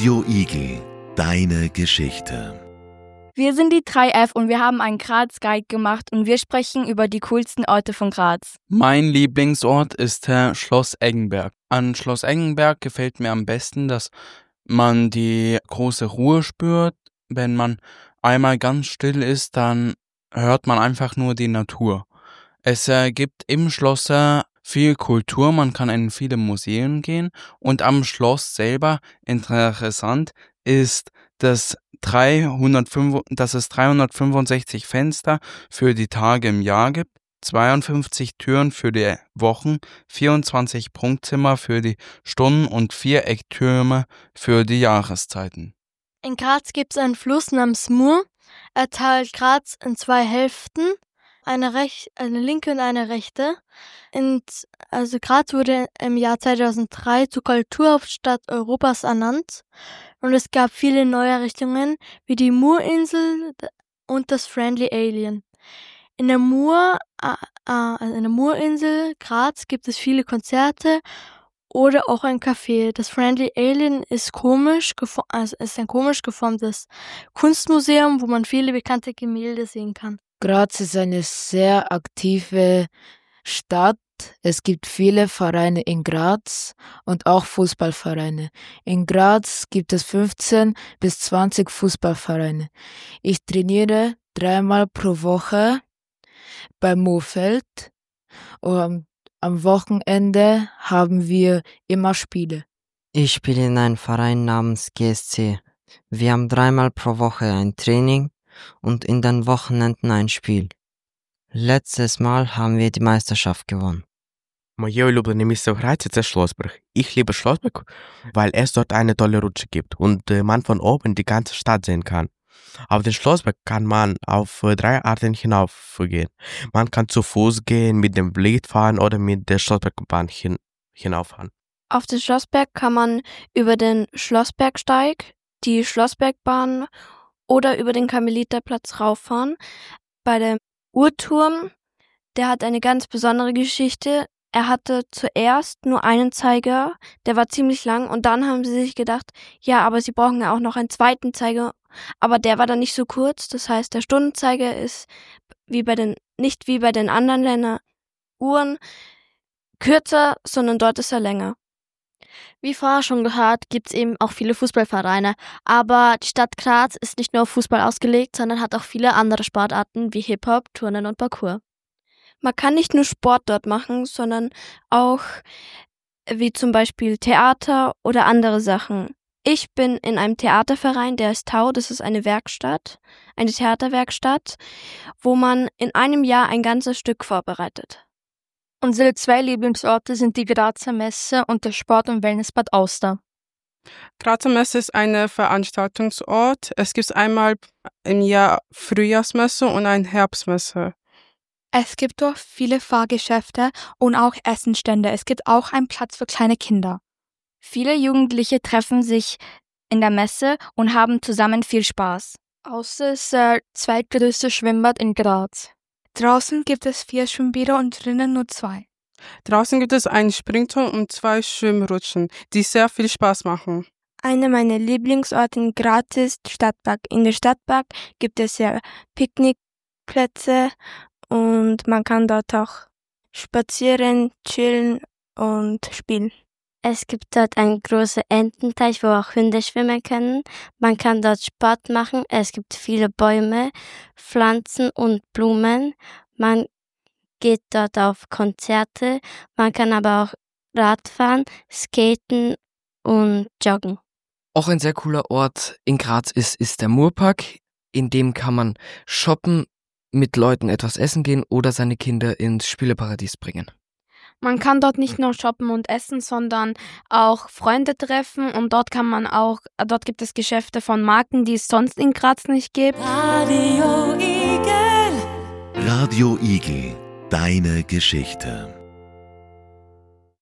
Radio Igel, deine Geschichte. Wir sind die 3F und wir haben einen Graz-Guide gemacht und wir sprechen über die coolsten Orte von Graz. Mein Lieblingsort ist Schloss Eggenberg. An Schloss Eggenberg gefällt mir am besten, dass man die große Ruhe spürt. Wenn man einmal ganz still ist, dann hört man einfach nur die Natur. Es gibt im Schloss viel Kultur, man kann in viele Museen gehen und am Schloss selber interessant ist, dass es 365 Fenster für die Tage im Jahr gibt, 52 Türen für die Wochen, 24 Prunkzimmer für die Stunden und 4 Ecktürme für die Jahreszeiten. In Graz gibt es einen Fluss namens Mur. Er teilt Graz in 2 Hälften, eine linke und eine rechte. Graz wurde im Jahr 2003 zur Kulturhauptstadt Europas ernannt und es gab viele neue Richtungen wie die Murinsel und das Friendly Alien. In der Murinsel Graz gibt es viele Konzerte oder auch ein Café. Das Friendly Alien ist ein komisch geformtes Kunstmuseum, wo man viele bekannte Gemälde sehen kann. Graz ist eine sehr aktive Stadt. Es gibt viele Vereine in Graz und auch Fußballvereine. In Graz gibt es 15 bis 20 Fußballvereine. Ich trainiere 3-mal pro Woche beim Murfeld und am Wochenende haben wir immer Spiele. Ich spiele in einem Verein namens GSC. Wir haben 3-mal pro Woche ein Training und in den Wochenenden ein Spiel. Letztes Mal haben wir die Meisterschaft gewonnen. Моє улюблене місце в Граці – це Schlossberg. Ich liebe Schlossberg, weil es dort eine tolle Rutsche gibt und man von oben die ganze Stadt sehen kann. Auf den Schlossberg kann man auf 3 Arten hinaufgehen. Man kann zu Fuß gehen, mit dem Lift fahren oder mit der Schlossbergbahn hinauffahren. Auf den Schlossberg kann man über den Schlossbergsteig, die Schlossbergbahn oder über den Karmeliterplatz rauffahren. Bei dem Uhrturm, der hat eine ganz besondere Geschichte. Er hatte zuerst nur einen Zeiger, der war ziemlich lang und dann haben sie sich gedacht, ja, aber sie brauchen ja auch noch einen zweiten Zeiger, aber der war dann nicht so kurz, das heißt, der Stundenzeiger ist nicht wie bei den anderen Länderuhren kürzer, sondern dort ist er länger. Wie vorher schon gehört, gibt es eben auch viele Fußballvereine, aber die Stadt Graz ist nicht nur auf Fußball ausgelegt, sondern hat auch viele andere Sportarten wie Hip-Hop, Turnen und Parkour. Man kann nicht nur Sport dort machen, sondern auch wie zum Beispiel Theater oder andere Sachen. Ich bin in einem Theaterverein, der ist Tau, das ist eine Theaterwerkstatt, wo man in einem Jahr ein ganzes Stück vorbereitet. Unsere 2 Lieblingsorte sind die Grazer Messe und der Sport- und Wellnessbad Auster. Grazer Messe ist ein Veranstaltungsort. Es gibt einmal im Jahr Frühjahrsmesse und eine Herbstmesse. Es gibt dort viele Fahrgeschäfte und auch Essenstände. Es gibt auch einen Platz für kleine Kinder. Viele Jugendliche treffen sich in der Messe und haben zusammen viel Spaß. Außer ist das zweitgrößte Schwimmbad in Graz. Draußen gibt es 4 Schwimmbäder und drinnen nur 2. Draußen gibt es einen Springturm und 2 Schwimmrutschen, die sehr viel Spaß machen. Einer meiner Lieblingsorte in Graz ist Stadtpark. In der Stadtpark gibt es ja Picknickplätze und man kann dort auch spazieren, chillen und spielen. Es gibt dort einen großen Ententeich, wo auch Hunde schwimmen können. Man kann dort Sport machen. Es gibt viele Bäume, Pflanzen und Blumen. Man geht dort auf Konzerte. Man kann aber auch Radfahren, skaten und joggen. Auch ein sehr cooler Ort in Graz ist der Murpark. In dem kann man shoppen, mit Leuten etwas essen gehen oder seine Kinder ins Spieleparadies bringen. Man kann dort nicht nur shoppen und essen, sondern auch Freunde treffen und dort gibt es Geschäfte von Marken, die es sonst in Graz nicht gibt. Radio Igel, deine Geschichte.